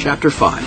Chapter 5.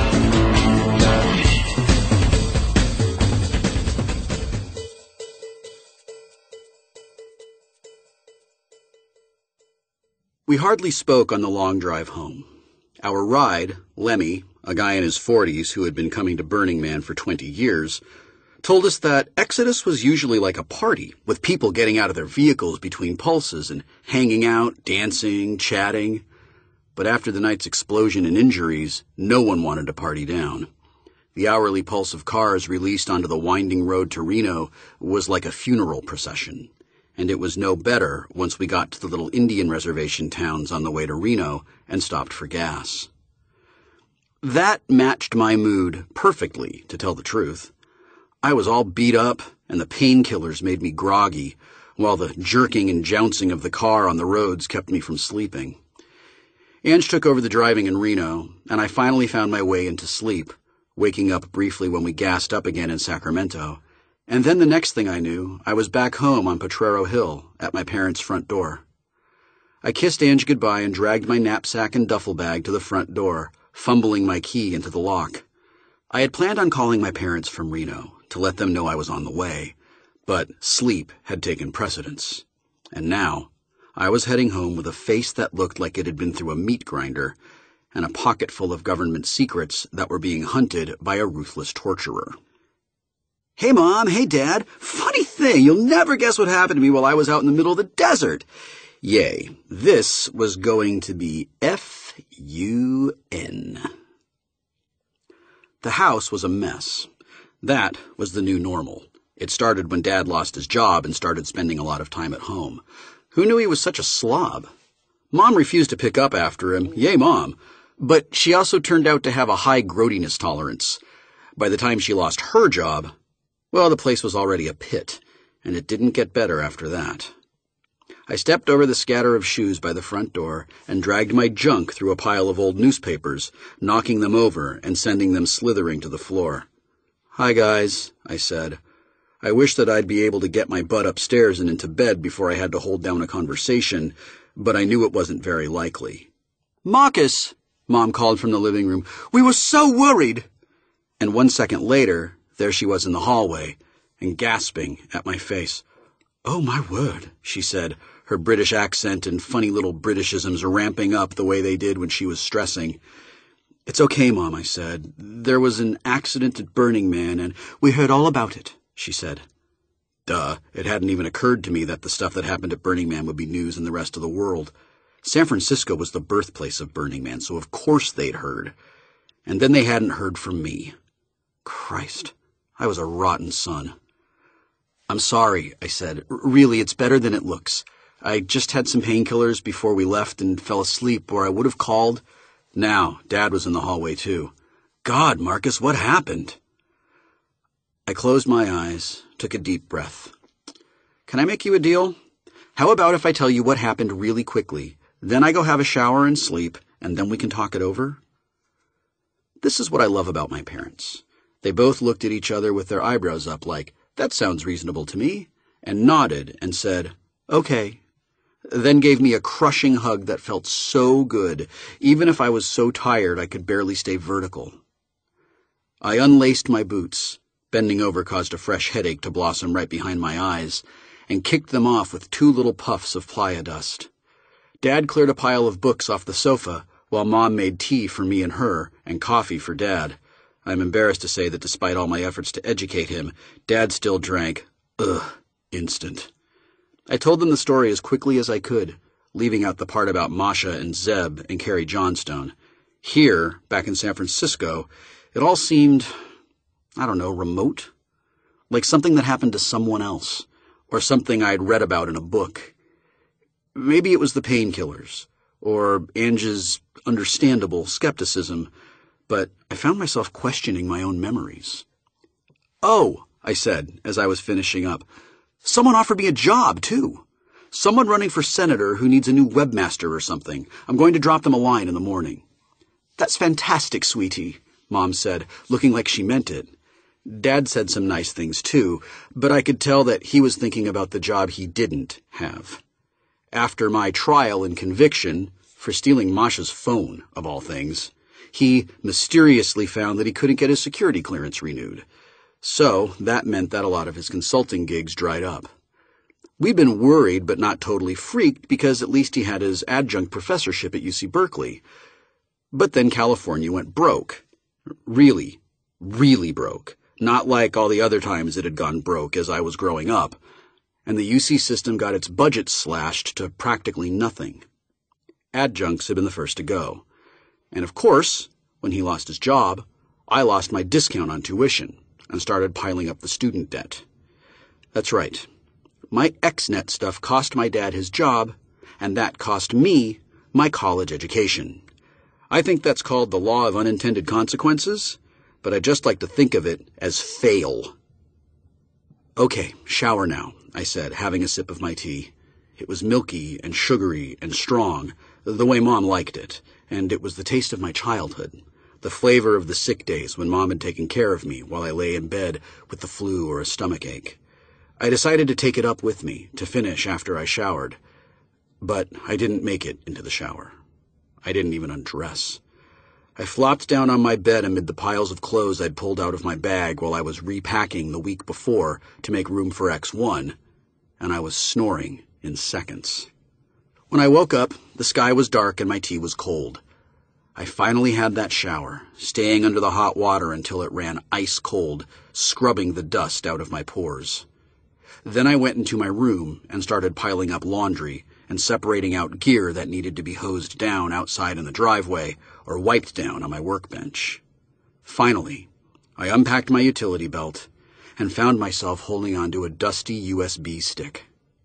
We hardly spoke on the long drive home. Our ride, Lemmy, a guy in his 40s who had been coming to Burning Man for 20 years, told us that Exodus was usually like a party, with people getting out of their vehicles between pulses and hanging out, dancing, chatting. But after the night's explosion and injuries, no one wanted to party down. The hourly pulse of cars released onto the winding road to Reno was like a funeral procession, and it was no better once we got to the little Indian reservation towns on the way to Reno and stopped for gas. That matched my mood perfectly, to tell the truth. I was all beat up, and the painkillers made me groggy, while the jerking and jouncing of the car on the roads kept me from sleeping. Ange took over the driving in Reno, and I finally found my way into sleep, waking up briefly when we gassed up again in Sacramento. And then the next thing I knew, I was back home on Potrero Hill, at my parents' front door. I kissed Ange goodbye and dragged my knapsack and duffel bag to the front door, fumbling my key into the lock. I had planned on calling my parents from Reno to let them know I was on the way, but sleep had taken precedence. And now, I was heading home with a face that looked like it had been through a meat grinder, and a pocket full of government secrets that were being hunted by a ruthless torturer. Hey, Mom. Hey, Dad. Funny thing, you'll never guess what happened to me while I was out in the middle of the desert. Yay, this was going to be F-U-N. The house was a mess. That was the new normal. It started when Dad lost his job and started spending a lot of time at home. Who knew he was such a slob? Mom refused to pick up after him. Yay, Mom. But she also turned out to have a high grody-ness tolerance. By the time she lost her job, well, the place was already a pit, and it didn't get better after that. I stepped over the scatter of shoes by the front door and dragged my junk through a pile of old newspapers, knocking them over and sending them slithering to the floor. Hi, guys, I said. I wish that I'd be able to get my butt upstairs and into bed before I had to hold down a conversation, but I knew it wasn't very likely. Marcus, Mom called from the living room. We were so worried. And 1 second later, there she was in the hallway, and gasping at my face. Oh, my word, she said, her British accent and funny little Britishisms ramping up the way they did when she was stressing. It's okay, Mom, I said. There was an accident at Burning Man, and we heard all about it, she said. Duh, it hadn't even occurred to me that the stuff that happened at Burning Man would be news in the rest of the world. San Francisco was the birthplace of Burning Man, so of course they'd heard. And then they hadn't heard from me. Christ, I was a rotten son. I'm sorry, I said. Really, it's better than it looks. I just had some painkillers before we left and fell asleep, or I would have called. Now, Dad was in the hallway, too. God, Marcus, what happened? I closed my eyes, took a deep breath. Can I make you a deal? How about if I tell you what happened really quickly, then I go have a shower and sleep, and then we can talk it over? This is what I love about my parents. They both looked at each other with their eyebrows up like, that sounds reasonable to me, and nodded and said, okay. Then gave me a crushing hug that felt so good, even if I was so tired I could barely stay vertical. I unlaced my boots, bending over caused a fresh headache to blossom right behind my eyes, and kicked them off with 2 little puffs of playa dust. Dad cleared a pile of books off the sofa, while Mom made tea for me and her, and coffee for Dad. I'm embarrassed to say that despite all my efforts to educate him, Dad still drank, instant. I told them the story as quickly as I could, leaving out the part about Masha and Zeb and Carrie Johnstone. Here, back in San Francisco, it all seemed, remote. Like something that happened to someone else, or something I'd read about in a book. Maybe it was the painkillers, or Ange's understandable skepticism, but I found myself questioning my own memories. Oh, I said as I was finishing up, someone offered me a job, too. Someone running for senator who needs a new webmaster or something. I'm going to drop them a line in the morning. That's fantastic, sweetie, Mom said, looking like she meant it. Dad said some nice things, too, but I could tell that he was thinking about the job he didn't have. After my trial and conviction, for stealing Masha's phone, of all things, He mysteriously found that he couldn't get his security clearance renewed. So that meant that a lot of his consulting gigs dried up. We'd been worried but not totally freaked because at least he had his adjunct professorship at UC Berkeley. But then California went broke. Really, really broke. Not like all the other times it had gone broke as I was growing up. And the UC system got its budget slashed to practically nothing. Adjuncts had been the first to go. And of course, when he lost his job, I lost my discount on tuition and started piling up the student debt. That's right. My XNet stuff cost my dad his job, and that cost me my college education. I think that's called the law of unintended consequences, but I just like to think of it as fail. Okay, shower now, I said, having a sip of my tea. It was milky and sugary and strong, the way Mom liked it, and it was the taste of my childhood, the flavor of the sick days when Mom had taken care of me while I lay in bed with the flu or a stomachache. I decided to take it up with me to finish after I showered, but I didn't make it into the shower. I didn't even undress. I flopped down on my bed amid the piles of clothes I'd pulled out of my bag while I was repacking the week before to make room for X1, and I was snoring in seconds. When I woke up, the sky was dark and my tea was cold. I finally had that shower, staying under the hot water until it ran ice cold, scrubbing the dust out of my pores. Then I went into my room and started piling up laundry and separating out gear that needed to be hosed down outside in the driveway or wiped down on my workbench. Finally, I unpacked my utility belt and found myself holding onto a dusty USB stick.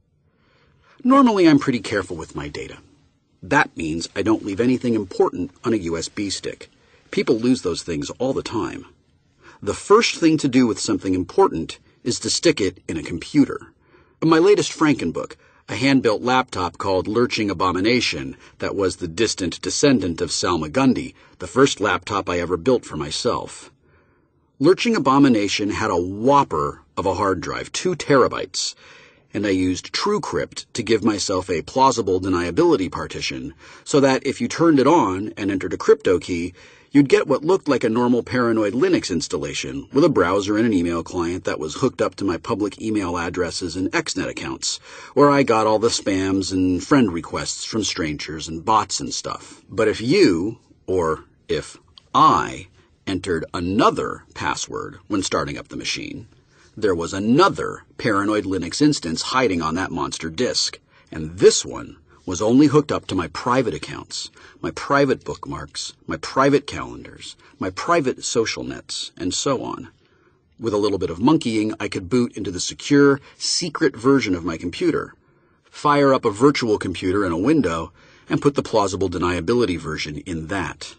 Normally, I'm pretty careful with my data. That means I don't leave anything important on a USB stick. People lose those things all the time. The first thing to do with something important is to stick it in a computer. My latest Frankenbook, a hand-built laptop called Lurching Abomination that was the distant descendant of Salmagundi, the first laptop I ever built for myself. Lurching Abomination had a whopper of a hard drive, 2 terabytes, and I used TrueCrypt to give myself a plausible deniability partition so that if you turned it on and entered a crypto key, you'd get what looked like a normal Paranoid Linux installation with a browser and an email client that was hooked up to my public email addresses and XNet accounts, where I got all the spams and friend requests from strangers and bots and stuff. But if you, or if I, entered another password when starting up the machine, there was another Paranoid Linux instance hiding on that monster disk, and this one was only hooked up to my private accounts, my private bookmarks, my private calendars, my private social nets, and so on. With a little bit of monkeying, I could boot into the secure, secret version of my computer, fire up a virtual computer in a window, and put the plausible deniability version in that.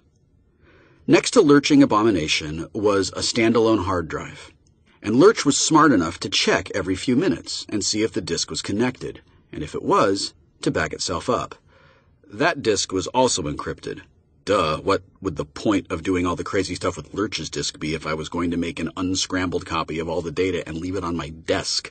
Next to Lurching Abomination was a standalone hard drive, and Lurch was smart enough to check every few minutes and see if the disk was connected, and if it was, to back itself up. That disk was also encrypted. Duh, what would the point of doing all the crazy stuff with Lurch's disk be if I was going to make an unscrambled copy of all the data and leave it on my desk?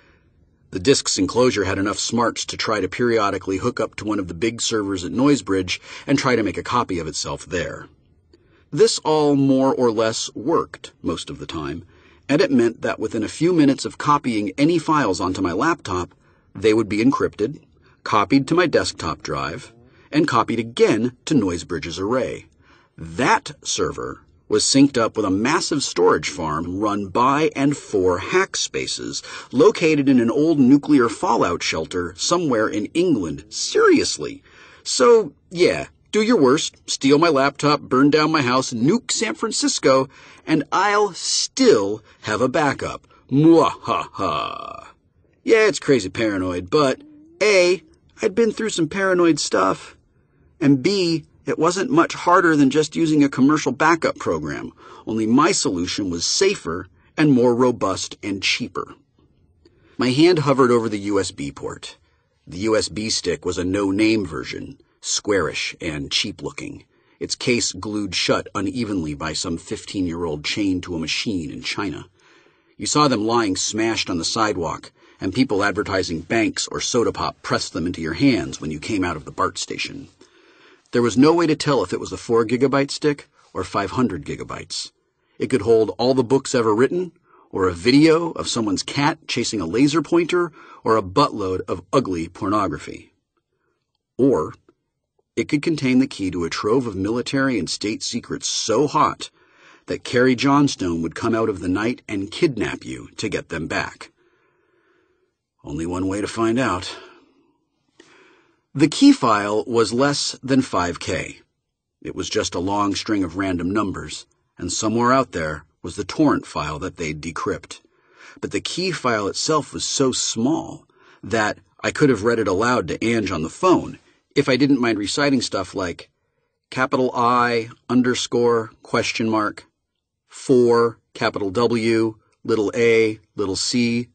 The disk's enclosure had enough smarts to try to periodically hook up to one of the big servers at Noisebridge and try to make a copy of itself there. This all more or less worked most of the time, and it meant that within a few minutes of copying any files onto my laptop, they would be encrypted, copied to my desktop drive, and copied again to Noisebridge's array. That server was synced up with a massive storage farm run by and for Hackspaces, located in an old nuclear fallout shelter somewhere in England. Seriously. So, yeah, do your worst, steal my laptop, burn down my house, nuke San Francisco, and I'll still have a backup. Mwahaha. Yeah, it's crazy paranoid, but A, I'd been through some paranoid stuff, and B, it wasn't much harder than just using a commercial backup program, only my solution was safer and more robust and cheaper. My hand hovered over the USB port. The USB stick was a no-name version, squarish and cheap-looking, its case glued shut unevenly by some 15-year-old chained to a machine in China. You saw them lying smashed on the sidewalk, and people advertising banks or soda pop pressed them into your hands when you came out of the BART station. There was no way to tell if it was a 4 gigabyte stick or 500 gigabytes. It could hold all the books ever written, or a video of someone's cat chasing a laser pointer, or a buttload of ugly pornography. Or it could contain the key to a trove of military and state secrets so hot that Carrie Johnstone would come out of the night and kidnap you to get them back. Only one way to find out. The key file was less than 5K. It was just a long string of random numbers, and somewhere out there was the torrent file that they'd decrypt. But the key file itself was so small that I could have read it aloud to Ange on the phone if I didn't mind reciting stuff like capital I, underscore, question mark, 4, capital W, little a, little c,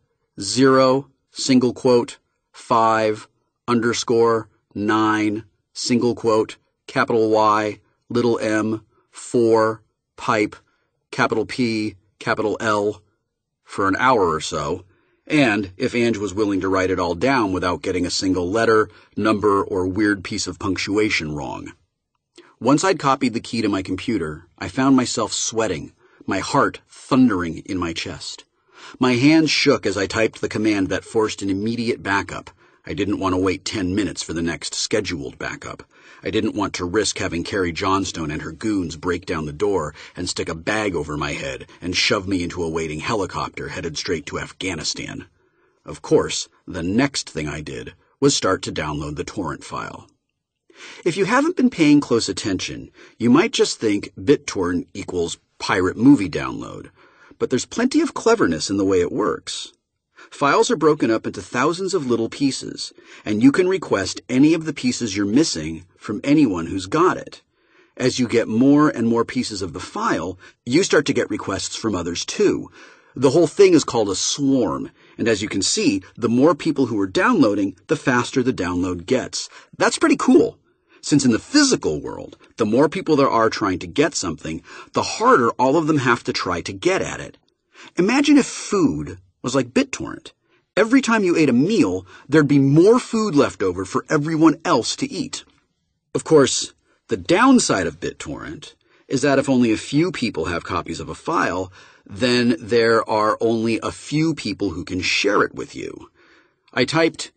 0, single quote, 5, underscore, 9, single quote, capital Y, little m, 4, pipe, capital P, capital L, for an hour or so, and if Ange was willing to write it all down without getting a single letter, number, or weird piece of punctuation wrong. Once I'd copied the key to my computer, I found myself sweating, my heart thundering in my chest. My hands shook as I typed the command that forced an immediate backup. I didn't want to wait 10 minutes for the next scheduled backup. I didn't want to risk having Carrie Johnstone and her goons break down the door and stick a bag over my head and shove me into a waiting helicopter headed straight to Afghanistan. Of course, the next thing I did was start to download the torrent file. If you haven't been paying close attention, you might just think BitTorrent equals pirate movie download, but there's plenty of cleverness in the way it works. Files are broken up into thousands of little pieces, and you can request any of the pieces you're missing from anyone who's got it. As you get more and more pieces of the file, you start to get requests from others too. The whole thing is called a swarm, and as you can see, the more people who are downloading, the faster the download gets. That's pretty cool, since in the physical world, the more people there are trying to get something, the harder all of them have to try to get at it. Imagine if food was like BitTorrent. Every time you ate a meal, there'd be more food left over for everyone else to eat. Of course, the downside of BitTorrent is that if only a few people have copies of a file, then there are only a few people who can share it with you. I typed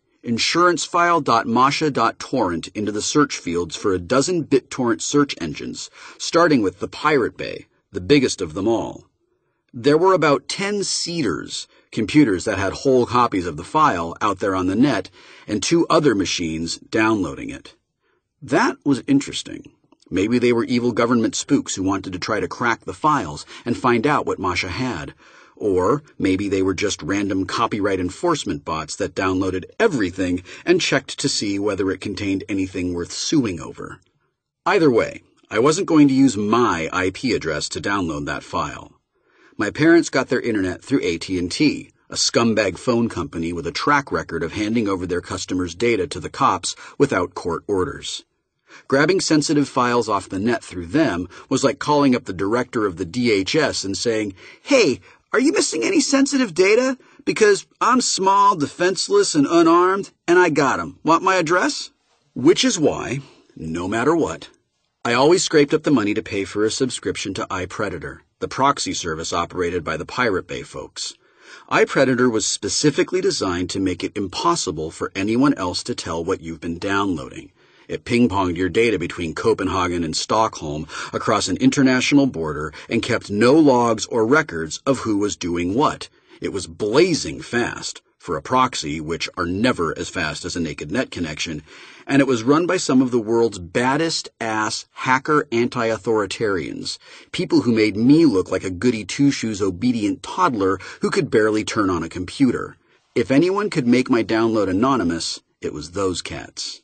insurancefile.masha.torrent into the search fields for a dozen BitTorrent search engines, starting with the Pirate Bay, the biggest of them all. There were about 10 seeders, computers that had whole copies of the file out there on the net, and 2 other machines downloading it. That was interesting. Maybe they were evil government spooks who wanted to try to crack the files and find out what Masha had. Or maybe they were just random copyright enforcement bots that downloaded everything and checked to see whether it contained anything worth suing over. Either way, I wasn't going to use my IP address to download that file. My parents got their internet through AT&T, a scumbag phone company with a track record of handing over their customers' data to the cops without court orders. Grabbing sensitive files off the net through them was like calling up the director of the DHS and saying, "Hey, are you missing any sensitive data? Because I'm small, defenseless, and unarmed, and I got 'em. Want my address?" Which is why, no matter what, I always scraped up the money to pay for a subscription to iPredator, the proxy service operated by the Pirate Bay folks. iPredator was specifically designed to make it impossible for anyone else to tell what you've been downloading. It ping-ponged your data between Copenhagen and Stockholm across an international border and kept no logs or records of who was doing what. It was blazing fast for a proxy, which are never as fast as a naked net connection, and it was run by some of the world's baddest-ass hacker anti-authoritarians, people who made me look like a goody-two-shoes obedient toddler who could barely turn on a computer. If anyone could make my download anonymous, it was those cats.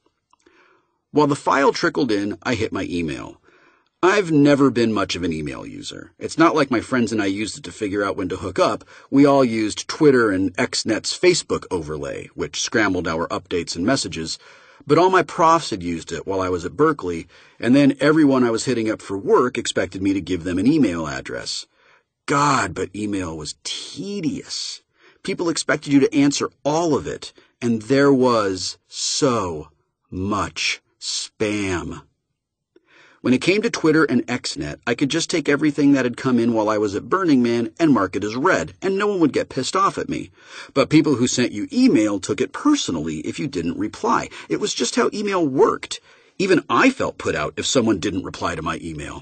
While the file trickled in, I hit my email. I've never been much of an email user. It's not like my friends and I used it to figure out when to hook up. We all used Twitter and XNet's Facebook overlay, which scrambled our updates and messages. But all my profs had used it while I was at Berkeley, and then everyone I was hitting up for work expected me to give them an email address. God, but email was tedious. People expected you to answer all of it, and there was so much spam. When it came to Twitter and XNet, I could just take everything that had come in while I was at Burning Man and mark it as read, and no one would get pissed off at me. But people who sent you email took it personally if you didn't reply. It was just how email worked. Even I felt put out if someone didn't reply to my email.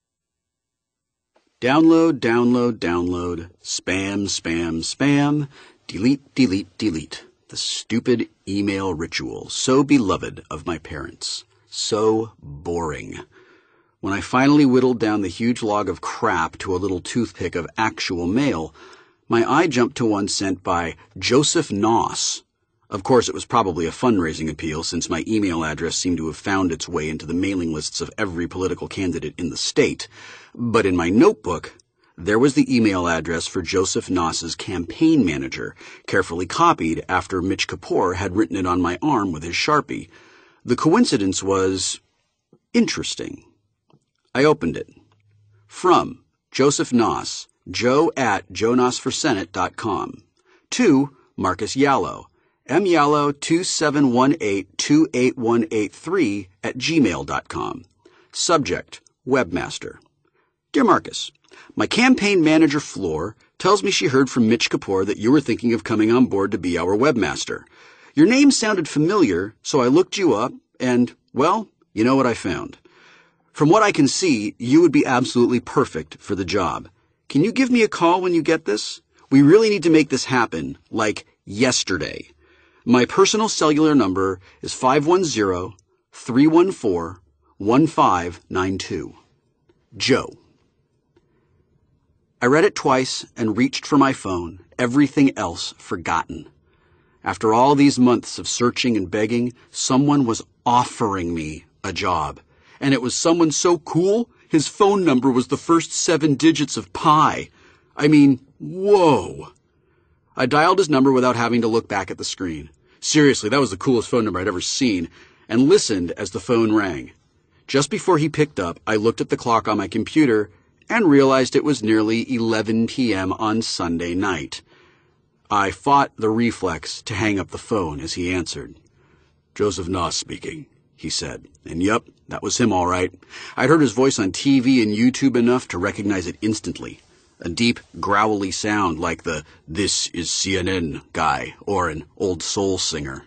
Download, download, download, spam, spam, spam, delete, delete, delete. The stupid email ritual, so beloved of my parents. So boring. When I finally whittled down the huge log of crap to a little toothpick of actual mail, my eye jumped to one sent by Joseph Noss. Of course, it was probably a fundraising appeal since my email address seemed to have found its way into the mailing lists of every political candidate in the state. But in my notebook, there was the email address for Joseph Noss's campaign manager, carefully copied after Mitch Kapor had written it on my arm with his Sharpie. The coincidence was interesting. I opened it. From Joseph Noss, joe@joenosforsenate.com. To Marcus Yallo, myallo2718281883 @gmail.com. Subject, Webmaster. Dear Marcus, my campaign manager, Floor, tells me she heard from Mitch Kapor that you were thinking of coming on board to be our webmaster. Your name sounded familiar, so I looked you up, and, well, you know what I found. From what I can see, you would be absolutely perfect for the job. Can you give me a call when you get this? We really need to make this happen, like yesterday. My personal cellular number is 510-314-1592. Joe. I read it twice and reached for my phone, everything else forgotten. After all these months of searching and begging, someone was offering me a job. And it was someone so cool, his phone number was the first 7 digits of pi. I mean, whoa. I dialed his number without having to look back at the screen. Seriously, that was the coolest phone number I'd ever seen, and listened as the phone rang. Just before he picked up, I looked at the clock on my computer and realized it was nearly 11 p.m. on Sunday night. I fought the reflex to hang up the phone as he answered. Joseph Noss speaking, he said. And yup, that was him all right. I'd heard his voice on TV and YouTube enough to recognize it instantly. A deep, growly sound like the "This is CNN" guy or an old soul singer.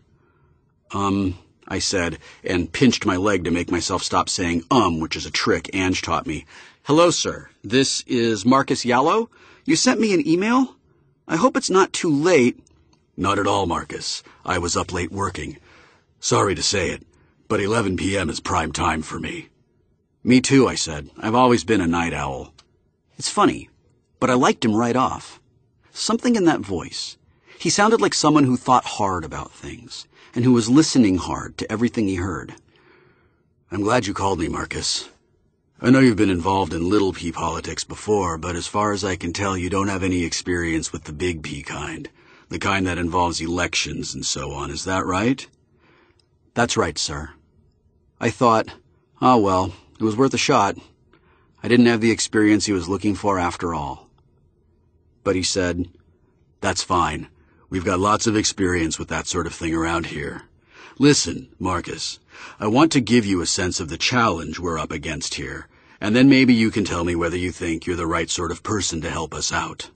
I said, and pinched my leg to make myself stop saying which is a trick Ange taught me. Hello, sir. This is Marcus Yallo. You sent me an email? I hope it's not too late. Not at all, Marcus. I was up late working. Sorry to say it, but 11 p.m. is prime time for me. Me too, I said. I've always been a night owl. It's funny, but I liked him right off. Something in that voice. He sounded like someone who thought hard about things, and who was listening hard to everything he heard. I'm glad you called me, Marcus. I know you've been involved in little P politics before, but as far as I can tell, you don't have any experience with the big P kind. The kind that involves elections and so on. Is that right? That's right, sir. I thought, well, it was worth a shot. I didn't have the experience he was looking for after all. But he said, that's fine. We've got lots of experience with that sort of thing around here. Listen, Marcus, I want to give you a sense of the challenge we're up against here, and then maybe you can tell me whether you think you're the right sort of person to help us out.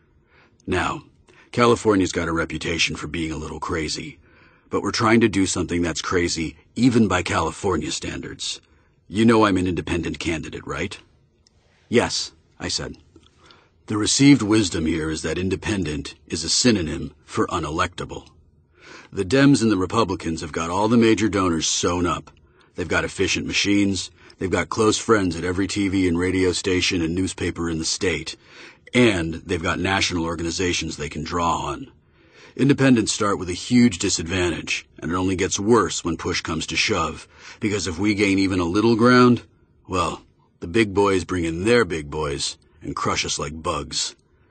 Now, California's got a reputation for being a little crazy, but we're trying to do something that's crazy even by California standards. You know I'm an independent candidate, right? Yes, I said. The received wisdom here is that independent is a synonym for unelectable. The Dems and the Republicans have got all the major donors sewn up. They've got efficient machines. They've got close friends at every TV and radio station and newspaper in the state. And they've got national organizations they can draw on. Independents start with a huge disadvantage, and it only gets worse when push comes to shove, because if we gain even a little ground, well, the big boys bring in their big boys and crush us like bugs.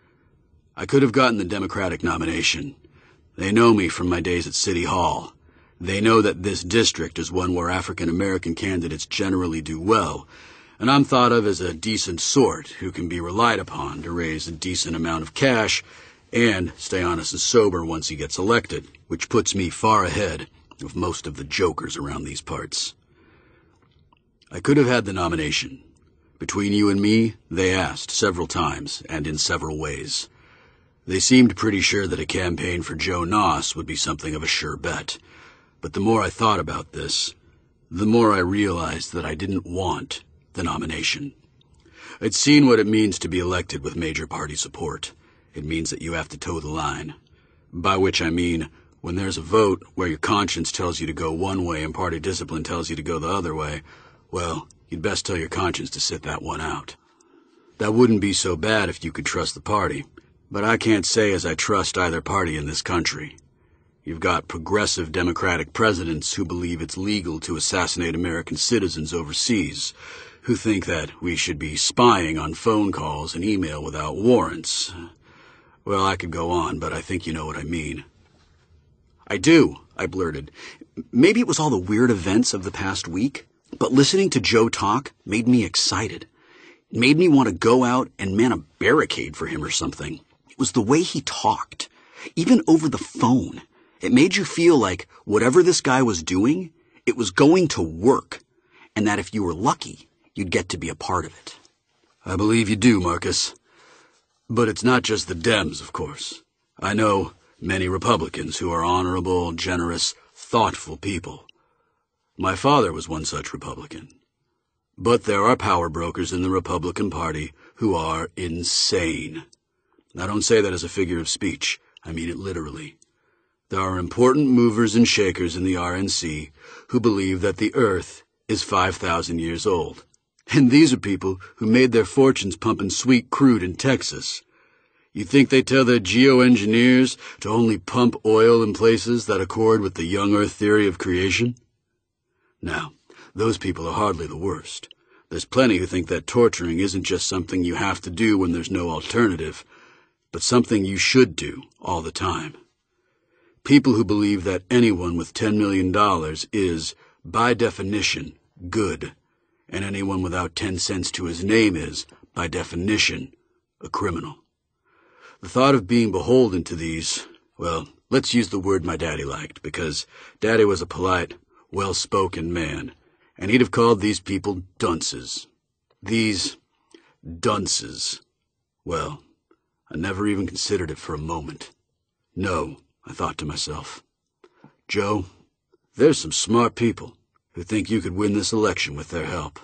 I could have gotten the Democratic nomination. They know me from my days at City Hall. They know that this district is one where African-American candidates generally do well, and I'm thought of as a decent sort who can be relied upon to raise a decent amount of cash and stay honest and sober once he gets elected, which puts me far ahead of most of the jokers around these parts. I could have had the nomination. Between you and me, they asked several times and in several ways. They seemed pretty sure that a campaign for Joe Noss would be something of a sure bet. But the more I thought about this, the more I realized that I didn't want the nomination. I'd seen what it means to be elected with major party support. It means that you have to toe the line. By which I mean, when there's a vote where your conscience tells you to go one way and party discipline tells you to go the other way, well, you'd best tell your conscience to sit that one out. That wouldn't be so bad if you could trust the party, but I can't say as I trust either party in this country. You've got progressive Democratic presidents who believe it's legal to assassinate American citizens overseas, who think that we should be spying on phone calls and email without warrants. Well, I could go on, but I think you know what I mean. I do, I blurted. Maybe it was all the weird events of the past week, but listening to Joe talk made me excited. It made me want to go out and man a barricade for him or something. It was the way he talked, even over the phone. It made you feel like whatever this guy was doing, it was going to work, and that if you were lucky, you'd get to be a part of it. I believe you do, Marcus. But it's not just the Dems, of course. I know many Republicans who are honorable, generous, thoughtful people. My father was one such Republican. But there are power brokers in the Republican Party who are insane. I don't say that as a figure of speech. I mean it literally. There are important movers and shakers in the RNC who believe that the Earth is 5,000 years old. And these are people who made their fortunes pumping sweet crude in Texas. You think they tell their geoengineers to only pump oil in places that accord with the young Earth theory of creation? Now, those people are hardly the worst. There's plenty who think that torturing isn't just something you have to do when there's no alternative, but something you should do all the time. People who believe that anyone with $10 million is, by definition, good, and anyone without 10 cents to his name is, by definition, a criminal. The thought of being beholden to these, well, let's use the word my daddy liked, because Daddy was a polite, well-spoken man, and he'd have called these people dunces. These dunces. Well, I never even considered it for a moment. No, I thought to myself, Joe, there's some smart people who think you could win this election with their help.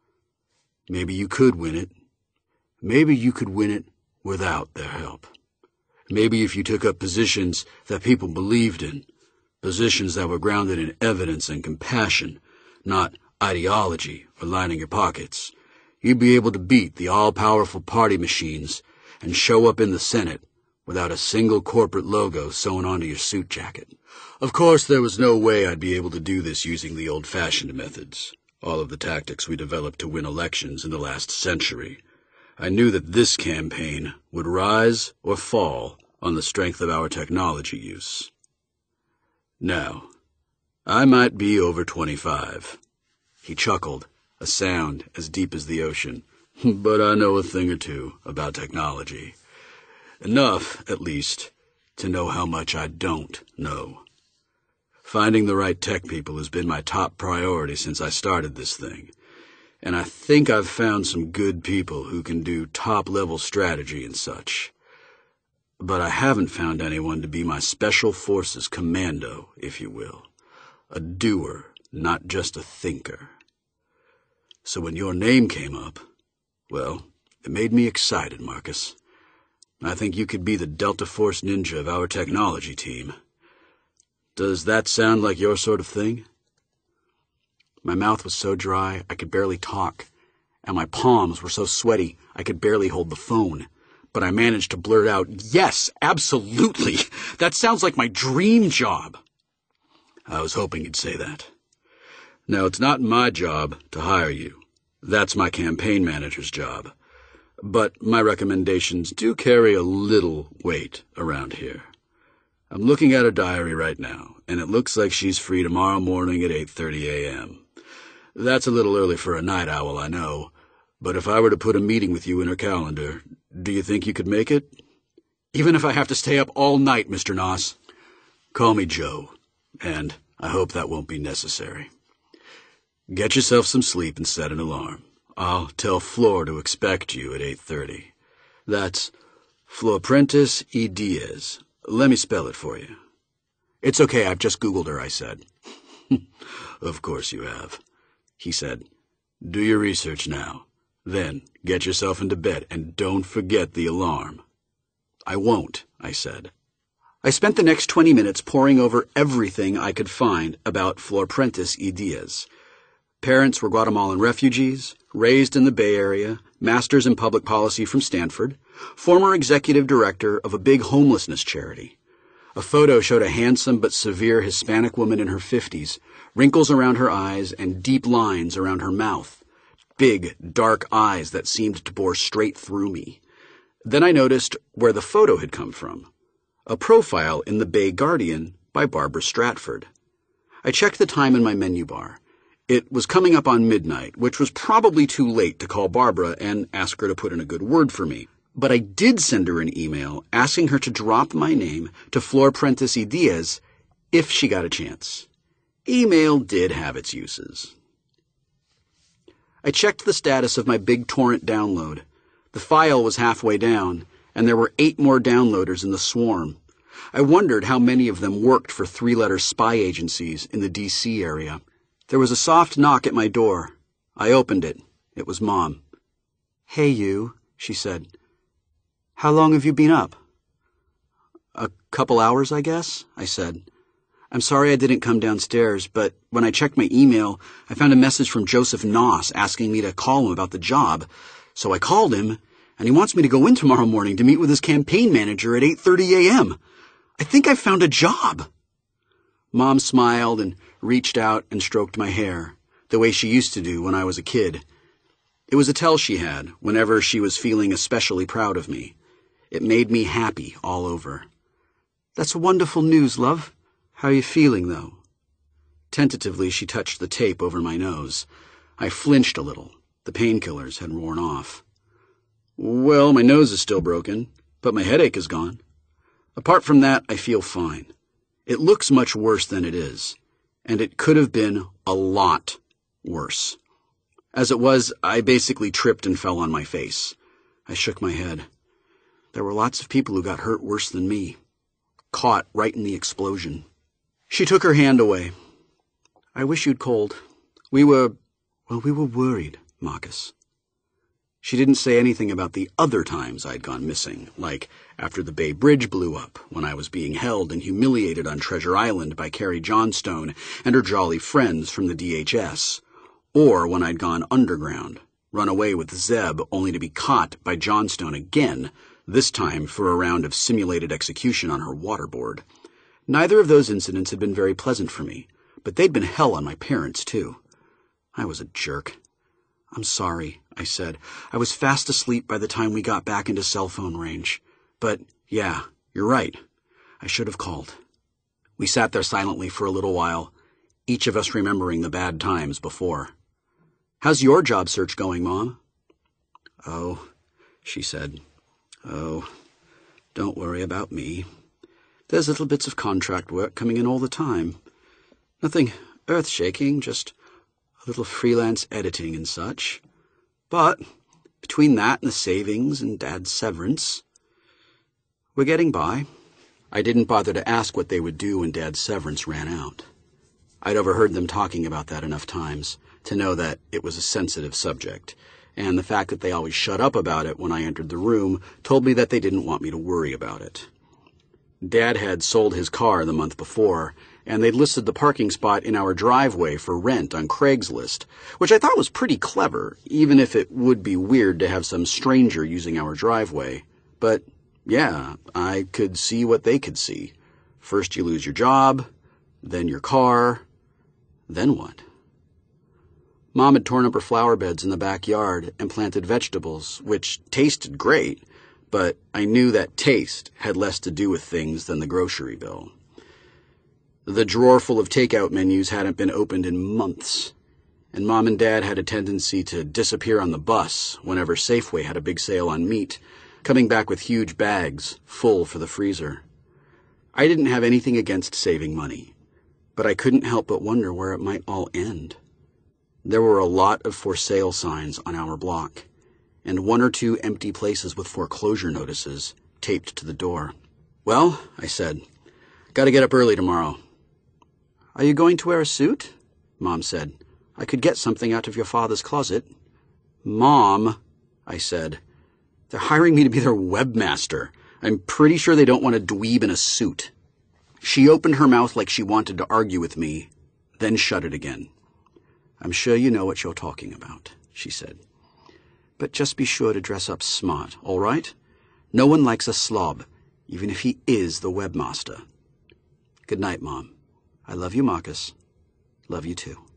Maybe you could win it. Maybe you could win it without their help. Maybe if you took up positions that people believed in, positions that were grounded in evidence and compassion, not ideology or lining your pockets, you'd be able to beat the all-powerful party machines and show up in the Senate without a single corporate logo sewn onto your suit jacket. Of course, there was no way I'd be able to do this using the old-fashioned methods, all of the tactics we developed to win elections in the last century. I knew that this campaign would rise or fall on the strength of our technology use. Now, I might be over 25. He chuckled, a sound as deep as the ocean, but I know a thing or two about technology. Enough, at least, to know how much I don't know. Finding the right tech people has been my top priority since I started this thing, and I think I've found some good people who can do top-level strategy and such. But I haven't found anyone to be my special forces commando, if you will. A doer, not just a thinker. So when your name came up, well, it made me excited, Marcus. I think you could be the Delta Force ninja of our technology team. Does that sound like your sort of thing? My mouth was so dry I could barely talk, and my palms were so sweaty I could barely hold the phone. But I managed to blurt out, "Yes, absolutely! That sounds like my dream job!" I was hoping you'd say that. Now, it's not my job to hire you. That's my campaign manager's job. But my recommendations do carry a little weight around here. I'm looking at her diary right now, and it looks like she's free tomorrow morning at 8:30 a.m. That's a little early for a night owl, I know, but if I were to put a meeting with you in her calendar, do you think you could make it? Even if I have to stay up all night, Mr. Noss. Call me Joe, and I hope that won't be necessary. Get yourself some sleep and set an alarm. I'll tell Flor to expect you at 8:30. That's Florprentis E. Diaz. Let me spell it for you. It's okay, I've just Googled her, I said. Of course you have, he said. Do your research now. Then get yourself into bed and don't forget the alarm. I won't, I said. I spent the next 20 minutes poring over everything I could find about Florprentis E. Diaz. Parents were Guatemalan refugees, raised in the Bay Area, masters in public policy from Stanford, former executive director of a big homelessness charity. A photo showed a handsome but severe Hispanic woman in her 50s, wrinkles around her eyes and deep lines around her mouth, big, dark eyes that seemed to bore straight through me. Then I noticed where the photo had come from. A profile in the Bay Guardian by Barbara Stratford. I checked the time in my menu bar. It was coming up on midnight, which was probably too late to call Barbara and ask her to put in a good word for me. But I did send her an email asking her to drop my name to Florprentis E. Diaz if she got a chance. Email did have its uses. I checked the status of my BigTorrent download. The file was halfway down, and there were 8 more downloaders in the swarm. I wondered how many of them worked for 3-letter spy agencies in the D.C. area. There was a soft knock at my door. I opened it. It was Mom. "Hey, you," she said. "How long have you been up?" "A couple hours, I guess," I said. "I'm sorry I didn't come downstairs, but when I checked my email, I found a message from Joseph Noss asking me to call him about the job. So I called him, and he wants me to go in tomorrow morning to meet with his campaign manager at 8:30 a.m. I think I've found a job." Mom smiled and reached out and stroked my hair, the way she used to do when I was a kid. It was a tell she had whenever she was feeling especially proud of me. It made me happy all over. "That's wonderful news, love. How are you feeling, though?" Tentatively, she touched the tape over my nose. I flinched a little. The painkillers had worn off. "Well, my nose is still broken, but my headache is gone. Apart from that, I feel fine. It looks much worse than it is, and it could have been a lot worse. As it was, I basically tripped and fell on my face. I shook my head. There were lots of people who got hurt worse than me, caught right in the explosion." She took her hand away. "I wish you'd called. We were worried, Marcus." She didn't say anything about the other times I'd gone missing, like after the Bay Bridge blew up, when I was being held and humiliated on Treasure Island by Carrie Johnstone and her jolly friends from the DHS, or when I'd gone underground, run away with Zeb only to be caught by Johnstone again, this time for a round of simulated execution on her waterboard. Neither of those incidents had been very pleasant for me, but they'd been hell on my parents, too. I was a jerk. "I'm sorry," I said. "I was fast asleep by the time we got back into cell phone range. But, yeah, you're right. I should have called." We sat there silently for a little while, each of us remembering the bad times before. "How's your job search going, Mom?" "Oh," she said. "Oh, don't worry about me. There's little bits of contract work coming in all the time. Nothing earth-shaking, just a little freelance editing and such. But between that and the savings and Dad's severance, we're getting by." I didn't bother to ask what they would do when Dad's severance ran out. I'd overheard them talking about that enough times to know that it was a sensitive subject, and the fact that they always shut up about it when I entered the room told me that they didn't want me to worry about it. Dad had sold his car the month before, and they'd listed the parking spot in our driveway for rent on Craigslist, which I thought was pretty clever, even if it would be weird to have some stranger using our driveway. But, yeah, I could see what they could see. First you lose your job, then your car, then what? Mom had torn up her flower beds in the backyard and planted vegetables, which tasted great, but I knew that taste had less to do with things than the grocery bill. The drawer full of takeout menus hadn't been opened in months, and Mom and Dad had a tendency to disappear on the bus whenever Safeway had a big sale on meat, coming back with huge bags full for the freezer. I didn't have anything against saving money, but I couldn't help but wonder where it might all end. There were a lot of for sale signs on our block, and 1 or 2 empty places with foreclosure notices taped to the door. "Well," I said, "gotta get up early tomorrow." "Are you going to wear a suit?" Mom said. "I could get something out of your father's closet." "Mom," I said, "they're hiring me to be their webmaster. I'm pretty sure they don't want a dweeb in a suit." She opened her mouth like she wanted to argue with me, then shut it again. "I'm sure you know what you're talking about," she said. "But just be sure to dress up smart, all right? No one likes a slob, even if he is the webmaster. Good night, Mom. I love you, Marcus. Love you too."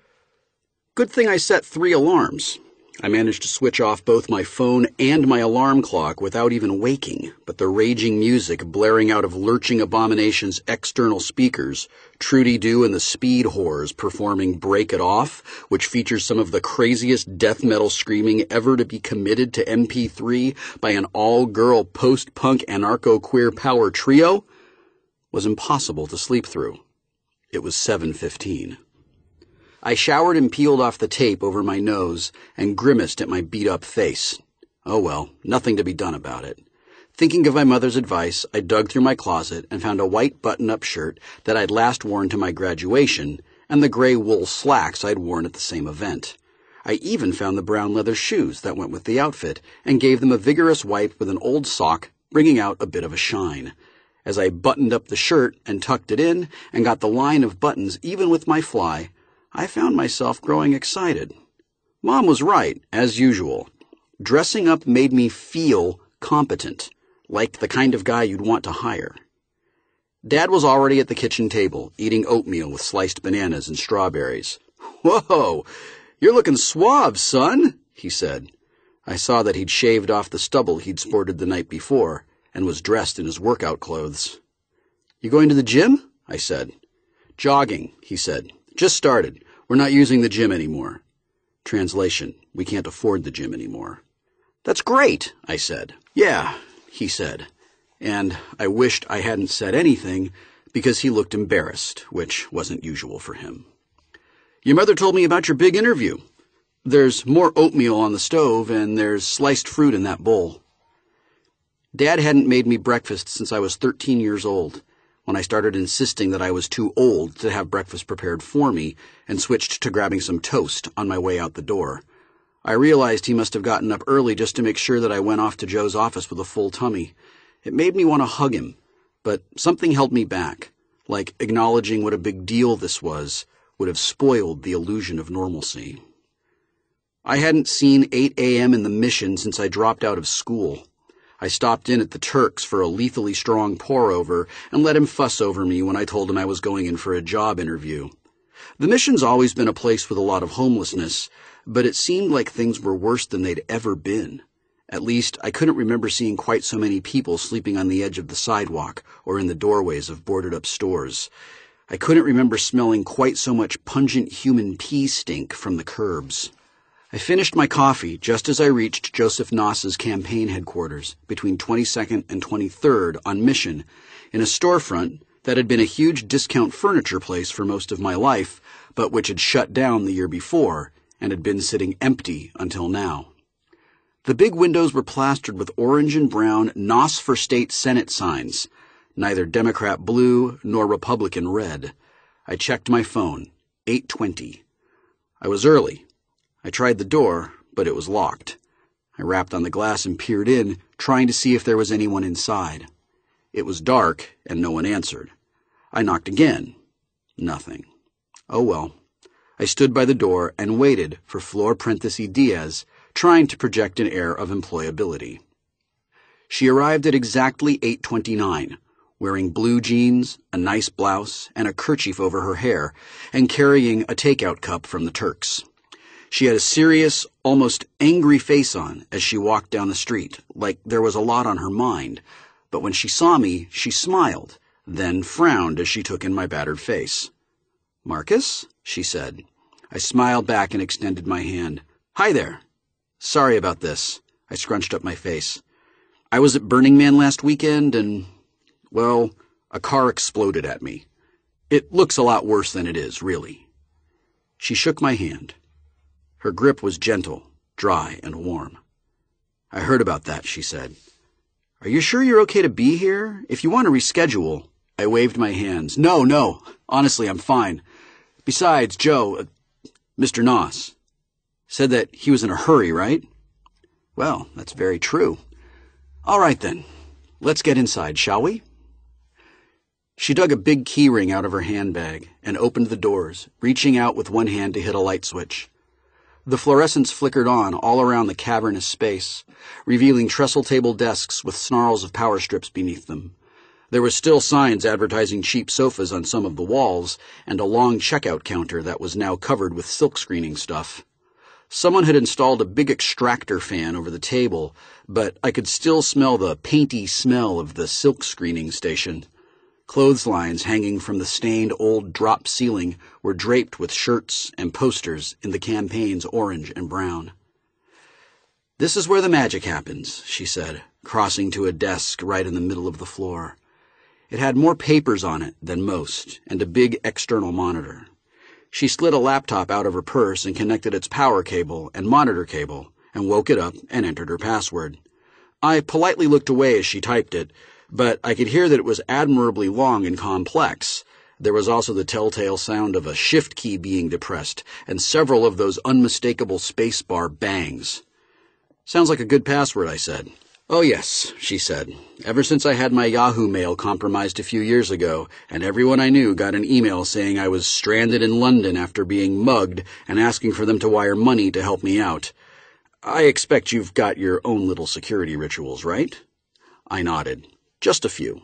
Good thing I set 3 alarms. I managed to switch off both my phone and my alarm clock without even waking, but the raging music blaring out of Lurching Abomination's external speakers, Trudy Doo and the Speed Whores performing Break It Off, which features some of the craziest death metal screaming ever to be committed to MP3 by an all-girl post-punk anarcho-queer power trio, was impossible to sleep through. It was 7:15. I showered and peeled off the tape over my nose and grimaced at my beat-up face. Oh well, nothing to be done about it. Thinking of my mother's advice, I dug through my closet and found a white button-up shirt that I'd last worn to my graduation and the gray wool slacks I'd worn at the same event. I even found the brown leather shoes that went with the outfit and gave them a vigorous wipe with an old sock, bringing out a bit of a shine. As I buttoned up the shirt and tucked it in and got the line of buttons even with my fly, I found myself growing excited. Mom was right, as usual. Dressing up made me feel competent, like the kind of guy you'd want to hire. Dad was already at the kitchen table, eating oatmeal with sliced bananas and strawberries. "Whoa, you're looking suave, son," he said. I saw that he'd shaved off the stubble he'd sported the night before and was dressed in his workout clothes. "You going to the gym?" I said. "Jogging," he said. "Just started. We're not using the gym anymore." Translation: we can't afford the gym anymore. "That's great," I said. "Yeah," he said. And I wished I hadn't said anything because he looked embarrassed, which wasn't usual for him. "Your mother told me about your big interview. There's more oatmeal on the stove and there's sliced fruit in that bowl." Dad hadn't made me breakfast since I was 13 years old, when I started insisting that I was too old to have breakfast prepared for me and switched to grabbing some toast on my way out the door. I realized he must have gotten up early just to make sure that I went off to Joe's office with a full tummy. It made me want to hug him, but something held me back, like acknowledging what a big deal this was would have spoiled the illusion of normalcy. I hadn't seen 8 a.m. in the Mission since I dropped out of school. I stopped in at the Turks for a lethally strong pour-over and let him fuss over me when I told him I was going in for a job interview. The Mission's always been a place with a lot of homelessness, but it seemed like things were worse than they'd ever been. At least, I couldn't remember seeing quite so many people sleeping on the edge of the sidewalk or in the doorways of boarded-up stores. I couldn't remember smelling quite so much pungent human pee stink from the curbs. I finished my coffee just as I reached Joseph Noss's campaign headquarters between 22nd and 23rd on Mission, in a storefront that had been a huge discount furniture place for most of my life, but which had shut down the year before and had been sitting empty until now. The big windows were plastered with orange and brown Noss for State Senate signs, neither Democrat blue nor Republican red. I checked my phone. 8:20. I was early. I tried the door, but it was locked. I rapped on the glass and peered in, trying to see if there was anyone inside. It was dark, and no one answered. I knocked again. Nothing. Oh well. I stood by the door and waited for Flor Prentice Diaz, trying to project an air of employability. She arrived at exactly 8:29, wearing blue jeans, a nice blouse, and a kerchief over her hair, and carrying a takeout cup from the Turks. She had a serious, almost angry face on as she walked down the street, like there was a lot on her mind, but when she saw me, she smiled, then frowned as she took in my battered face. "Marcus?" she said. I smiled back and extended my hand. "Hi there. Sorry about this." I scrunched up my face. "I was at Burning Man last weekend and, well, a car exploded at me. It looks a lot worse than it is, really." She shook my hand. Her grip was gentle, dry, and warm. "I heard about that," she said. "Are you sure you're okay to be here? If you want to reschedule—" I waved my hands. No. Honestly, I'm fine. Besides, Joe, Mr. Noss, said that he was in a hurry, right?" "Well, that's very true." "All right, then. Let's get inside, shall we?" She dug a big key ring out of her handbag and opened the doors, reaching out with one hand to hit a light switch. The fluorescents flickered on all around the cavernous space, revealing trestle-table desks with snarls of power strips beneath them. There were still signs advertising cheap sofas on some of the walls, and a long checkout counter that was now covered with silk screening stuff. Someone had installed a big extractor fan over the table, but I could still smell the painty smell of the silk screening station. Clotheslines hanging from the stained old drop ceiling were draped with shirts and posters in the campaign's orange and brown. "This is where the magic happens," she said, crossing to a desk right in the middle of the floor. It had more papers on it than most, and a big external monitor. She slid a laptop out of her purse and connected its power cable and monitor cable, and woke it up and entered her password. I politely looked away as she typed it, but I could hear that it was admirably long and complex. There was also the telltale sound of a shift key being depressed, and several of those unmistakable spacebar bangs. "Sounds like a good password," I said. "Oh yes," she said. "Ever since I had my Yahoo mail compromised a few years ago, and everyone I knew got an email saying I was stranded in London after being mugged and asking for them to wire money to help me out. I expect you've got your own little security rituals, right?" I nodded. "Just a few.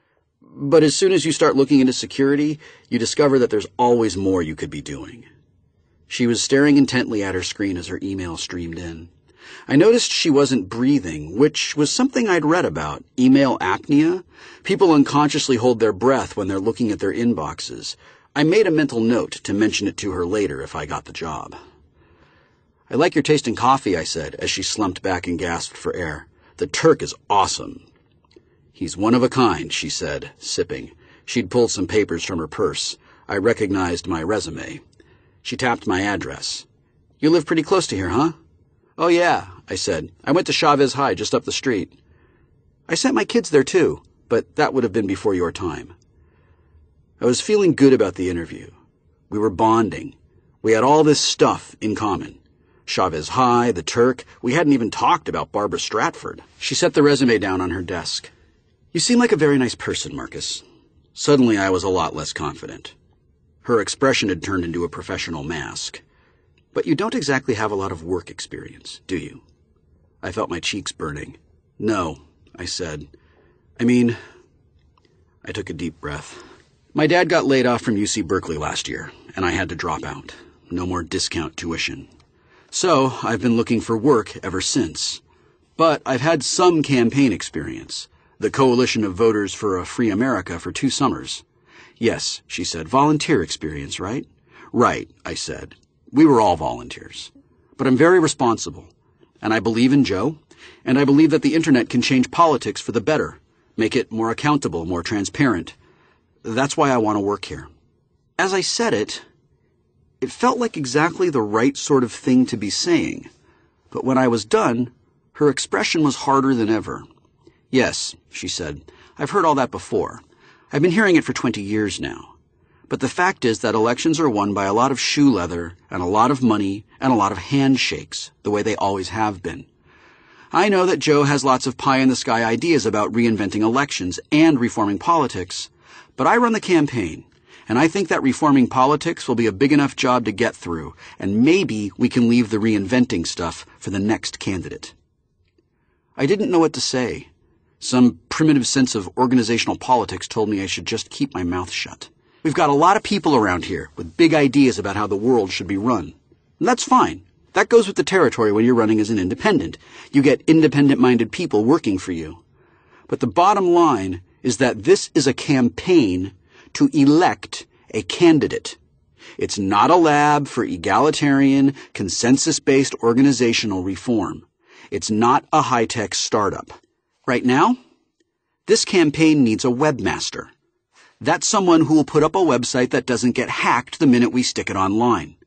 But as soon as you start looking into security, you discover that there's always more you could be doing." She was staring intently at her screen as her email streamed in. I noticed she wasn't breathing, which was something I'd read about, email apnea. People unconsciously hold their breath when they're looking at their inboxes. I made a mental note to mention it to her later if I got the job. "I like your taste in coffee," I said, as she slumped back and gasped for air. "The Turk is awesome." "He's one of a kind," she said, sipping. She'd pulled some papers from her purse. I recognized my resume. She tapped my address. "You live pretty close to here, huh?" "Oh, yeah," I said. "I went to Chavez High, just up the street." "I sent my kids there, too, but that would have been before your time." I was feeling good about the interview. We were bonding. We had all this stuff in common. Chavez High, the Turk. We hadn't even talked about Barbara Stratford. She set the resume down on her desk. "You seem like a very nice person, Marcus." Suddenly I was a lot less confident. Her expression had turned into a professional mask. "But you don't exactly have a lot of work experience, do you?" I felt my cheeks burning. "No," I said. I took a deep breath. My dad got laid off from UC Berkeley last year, and I had to drop out. No more discount tuition. So I've been looking for work ever since. But I've had some campaign experience. The Coalition of Voters for a Free America for 2 summers. "Yes," she said. "Volunteer experience, right?" "Right," I said. "We were all volunteers. But I'm very responsible. And I believe in Joe. And I believe that the internet can change politics for the better. Make it more accountable, more transparent. That's why I want to work here." As I said it felt like exactly the right sort of thing to be saying. But when I was done, her expression was harder than ever. "Yes," she said. "I've heard all that before. I've been hearing it for 20 years now. But the fact is that elections are won by a lot of shoe leather and a lot of money and a lot of handshakes, the way they always have been. I know that Joe has lots of pie-in-the-sky ideas about reinventing elections and reforming politics, but I run the campaign, and I think that reforming politics will be a big enough job to get through, and maybe we can leave the reinventing stuff for the next candidate." I didn't know what to say. Some primitive sense of organizational politics told me I should just keep my mouth shut. "We've got a lot of people around here with big ideas about how the world should be run. And that's fine. That goes with the territory when you're running as an independent. You get independent-minded people working for you. But the bottom line is that this is a campaign to elect a candidate. It's not a lab for egalitarian, consensus-based organizational reform. It's not a high-tech startup. Right now, this campaign needs a webmaster. That's someone who will put up a website that doesn't get hacked the minute we stick it online.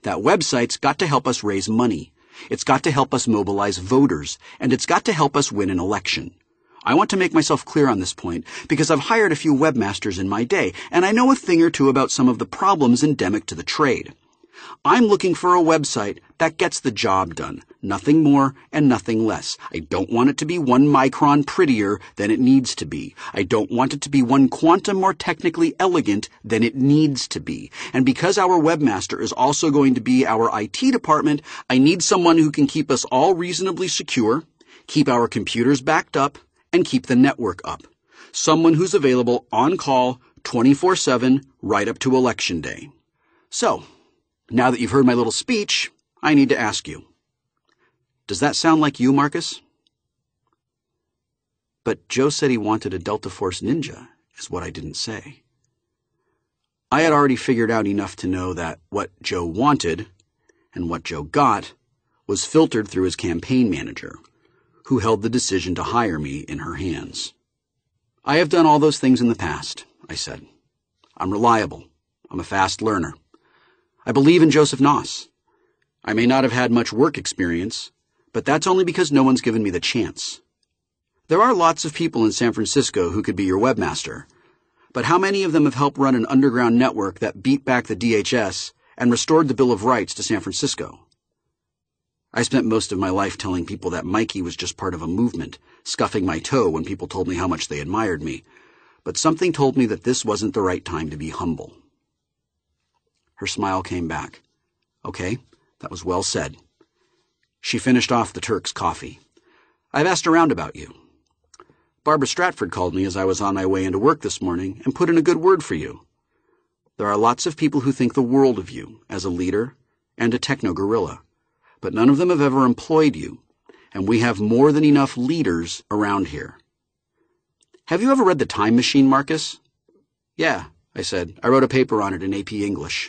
That website's got to help us raise money. It's got to help us mobilize voters, and it's got to help us win an election. I want to make myself clear on this point because I've hired a few webmasters in my day, and I know a thing or two about some of the problems endemic to the trade. I'm looking for a website that gets the job done, nothing more and nothing less. I don't want it to be 1 micron prettier than it needs to be. I don't want it to be 1 quantum more technically elegant than it needs to be. And because our webmaster is also going to be our IT department, I need someone who can keep us all reasonably secure, keep our computers backed up, and keep the network up. Someone who's available on call 24/7 right up to Election Day. So, now that you've heard my little speech, I need to ask you. Does that sound like you, Marcus? But Joe said he wanted a Delta Force Ninja, is what I didn't say. I had already figured out enough to know that what Joe wanted, and what Joe got, was filtered through his campaign manager, who held the decision to hire me in her hands. I have done all those things in the past, I said. I'm reliable. I'm a fast learner. I believe in Joseph Noss. I may not have had much work experience, but that's only because no one's given me the chance. There are lots of people in San Francisco who could be your webmaster, but how many of them have helped run an underground network that beat back the DHS and restored the Bill of Rights to San Francisco? I spent most of my life telling people that Mikey was just part of a movement, scuffing my toe when people told me how much they admired me, but something told me that this wasn't the right time to be humble. Her smile came back. Okay, that was well said. She finished off the Turk's coffee. I've asked around about you. Barbara Stratford called me as I was on my way into work this morning and put in a good word for you. There are lots of people who think the world of you as a leader and a techno-gorilla, but none of them have ever employed you, and we have more than enough leaders around here. Have you ever read The Time Machine, Marcus? Yeah, I said. I wrote a paper on it in AP English.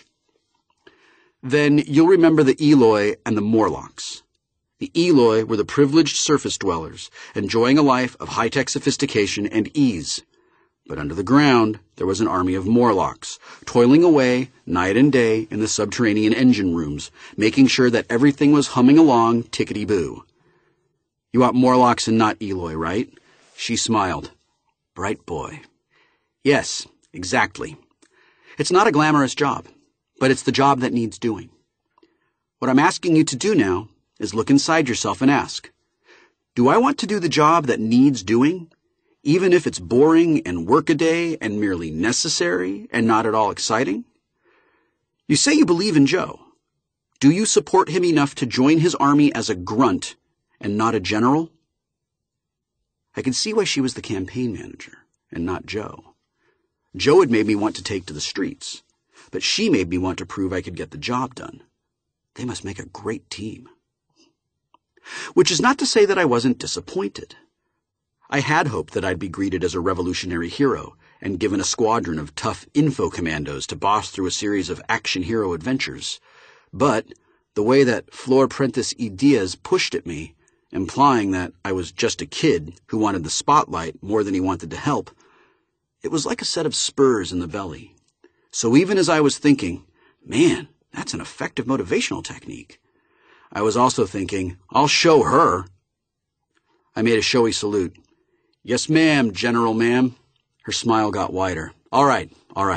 Then you'll remember the Eloi and the Morlocks. The Eloi were the privileged surface dwellers, enjoying a life of high-tech sophistication and ease. But under the ground, there was an army of Morlocks, toiling away night and day in the subterranean engine rooms, making sure that everything was humming along tickety-boo. You want Morlocks and not Eloi, right? She smiled. Bright boy. Yes, exactly. It's not a glamorous job, but it's the job that needs doing. What I'm asking you to do now is look inside yourself and ask, do I want to do the job that needs doing, even if it's boring and workaday and merely necessary and not at all exciting? You say you believe in Joe. Do you support him enough to join his army as a grunt and not a general? I could see why she was the campaign manager and not Joe. Joe had made me want to take to the streets, but she made me want to prove I could get the job done. They must make a great team. Which is not to say that I wasn't disappointed. I had hoped that I'd be greeted as a revolutionary hero and given a squadron of tough info commandos to boss through a series of action hero adventures. But the way that Flor Prentice y Diaz pushed at me, implying that I was just a kid who wanted the spotlight more than he wanted to help, it was like a set of spurs in the belly. So even as I was thinking, man, that's an effective motivational technique, I was also thinking, I'll show her. I made a showy salute. Yes, ma'am, General ma'am. Her smile got wider. All right.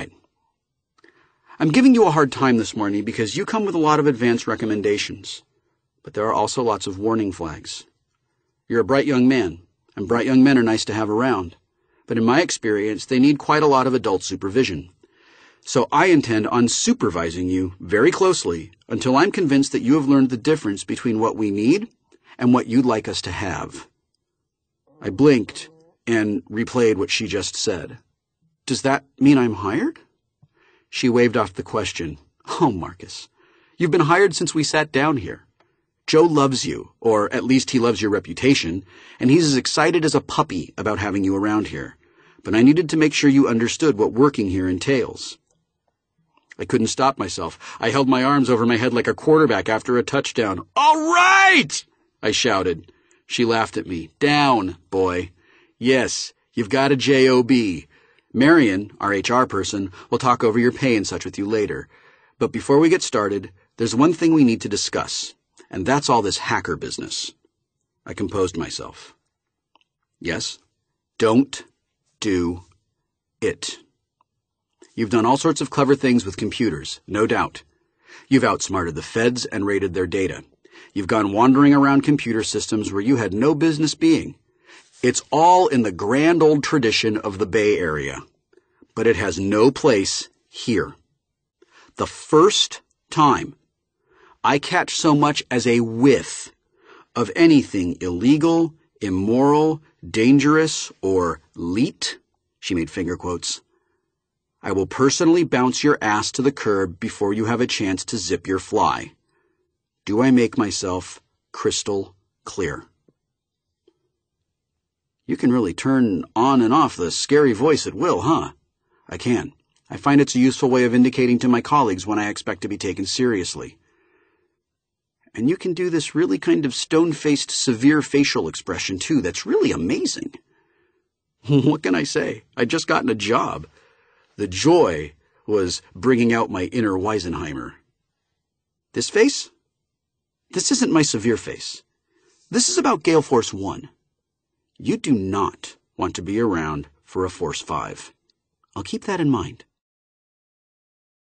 I'm giving you a hard time this morning because you come with a lot of advanced recommendations, but there are also lots of warning flags. You're a bright young man, and bright young men are nice to have around, but in my experience, they need quite a lot of adult supervision. So I intend on supervising you very closely until I'm convinced that you have learned the difference between what we need and what you'd like us to have. I blinked and replayed what she just said. Does that mean I'm hired? She waved off the question. Oh, Marcus, you've been hired since we sat down here. Joe loves you, or at least he loves your reputation, and he's as excited as a puppy about having you around here. But I needed to make sure you understood what working here entails. I couldn't stop myself. I held my arms over my head like a quarterback after a touchdown. All right! I shouted. She laughed at me. Down, boy. Yes, you've got a J.O.B. Marion, our HR person, will talk over your pay and such with you later. But before we get started, There's one thing we need to discuss, and that's all this hacker business. I composed myself. Yes? Don't do it. You've done all sorts of clever things with computers, no doubt. You've outsmarted the feds and raided their data. You've gone wandering around computer systems where you had no business being. It's all in the grand old tradition of the Bay Area, but it has no place here. The first time I catch so much as a whiff of anything illegal, immoral, dangerous, or leet, she made finger quotes, I will personally bounce your ass to the curb before you have a chance to zip your fly. Do I make myself crystal clear? You can really turn on and off the scary voice at will, huh? I can. I find it's a useful way of indicating to my colleagues when I expect to be taken seriously. And you can do this really kind of stone-faced, severe facial expression, too. That's really amazing. What can I say? I'd just gotten a job. The joy was bringing out my inner Weisenheimer. This face? This isn't my severe face. This is about Gale Force 1. You do not want to be around for a Force 5. I'll keep that in mind.